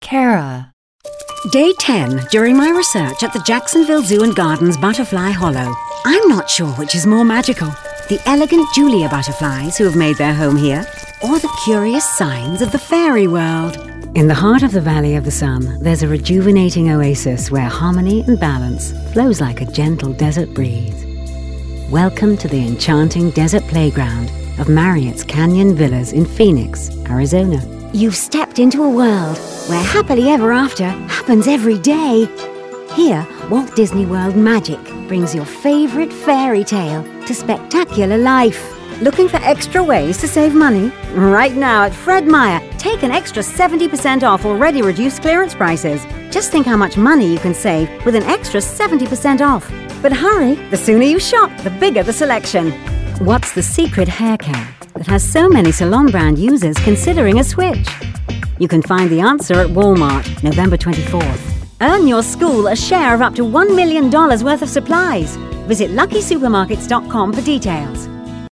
Tara. Day 10 during my research at the Jacksonville Zoo and Gardens Butterfly Hollow. I'm not sure which is more magical, the elegant Julia butterflies who have made their home here, or the curious signs of the fairy world. In the heart of the Valley of the Sun, there's a rejuvenating oasis where harmony and balance flows like a gentle desert breeze. Welcome to the enchanting desert playground of Marriott's Canyon Villas in Phoenix, Arizona. You've stepped into a world where happily ever after happens every day. Here, Walt Disney World magic brings your favorite fairy tale to spectacular life. Looking for extra ways to save money? Right now at Fred Meyer, take an extra 70% off already reduced clearance prices. Just think how much money you can save with an extra 70% off. But hurry, the sooner you shop, the bigger the selection. What's the secret hair care that has so many salon brand users considering a switch? You can find the answer at Walmart, November 24th. Earn your school a share of up to $1 million worth of supplies. Visit LuckySupermarkets.com for details.